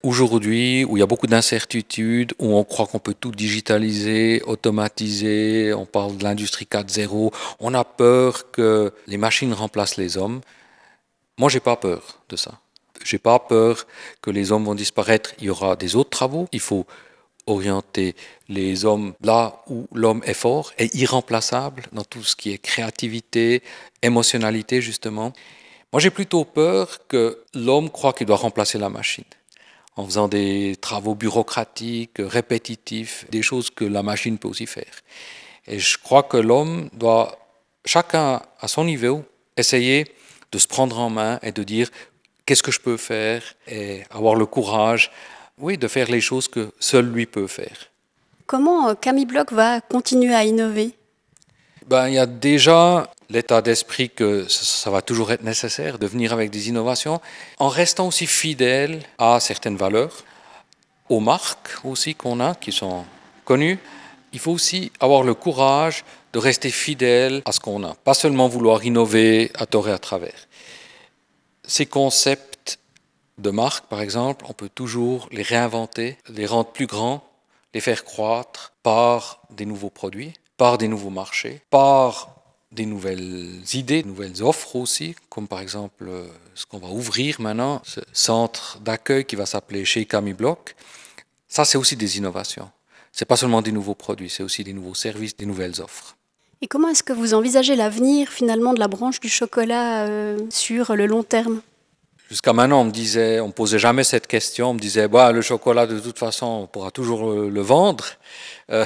Aujourd'hui, où il y a beaucoup d'incertitudes, où on croit qu'on peut tout digitaliser, automatiser, on parle de l'industrie 4.0, on a peur que les machines remplacent les hommes. Moi, j'ai pas peur de ça. J'ai pas peur que les hommes vont disparaître. Il y aura des autres travaux. Il faut orienter les hommes là où l'homme est fort et irremplaçable dans tout ce qui est créativité, émotionnalité, justement. Moi, j'ai plutôt peur que l'homme croit qu'il doit remplacer la machine en faisant des travaux bureaucratiques, répétitifs, des choses que la machine peut aussi faire. Et je crois que l'homme doit, chacun à son niveau, essayer de se prendre en main et de dire qu'est-ce que je peux faire et avoir le courage, oui, de faire les choses que seul lui peut faire. Comment Camille Bloch va continuer à innover? Il y a déjà l'état d'esprit que ça va toujours être nécessaire de venir avec des innovations en restant aussi fidèle à certaines valeurs, aux marques aussi qu'on a, qui sont connues. Il faut aussi avoir le courage de rester fidèle à ce qu'on a, pas seulement vouloir innover à tort et à travers. Ces concepts de marque, par exemple, on peut toujours les réinventer, les rendre plus grands, les faire croître par des nouveaux produits, par des nouveaux marchés, par des nouvelles idées, de nouvelles offres aussi, comme par exemple ce qu'on va ouvrir maintenant, ce centre d'accueil qui va s'appeler chez Camille Bloch. Ça, c'est aussi des innovations. C'est pas seulement des nouveaux produits, c'est aussi des nouveaux services, des nouvelles offres. Et comment est-ce que vous envisagez l'avenir finalement de la branche du chocolat sur le long terme? Jusqu'à maintenant, on me posait jamais cette question. On me disait, bah, le chocolat, de toute façon, on pourra toujours le vendre. Euh,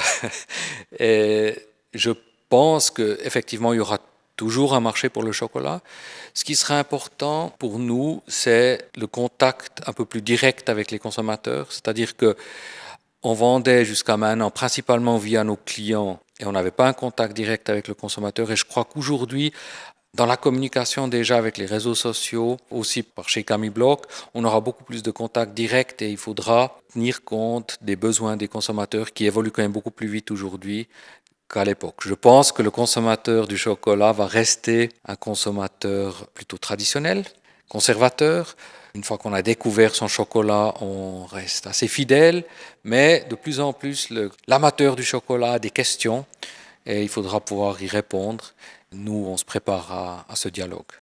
et je pense qu'effectivement, il y aura toujours un marché pour le chocolat. Ce qui sera important pour nous, c'est le contact un peu plus direct avec les consommateurs. C'est-à-dire que on vendait jusqu'à maintenant principalement via nos clients et on n'avait pas un contact direct avec le consommateur. Et je crois qu'aujourd'hui, dans la communication déjà avec les réseaux sociaux, aussi par chez Camille Bloch, on aura beaucoup plus de contacts directs et il faudra tenir compte des besoins des consommateurs qui évoluent quand même beaucoup plus vite aujourd'hui qu'à l'époque. Je pense que le consommateur du chocolat va rester un consommateur plutôt traditionnel, conservateur. Une fois qu'on a découvert son chocolat, on reste assez fidèle, mais de plus en plus, l'amateur du chocolat a des questions et il faudra pouvoir y répondre. Nous, on se prépare à ce dialogue.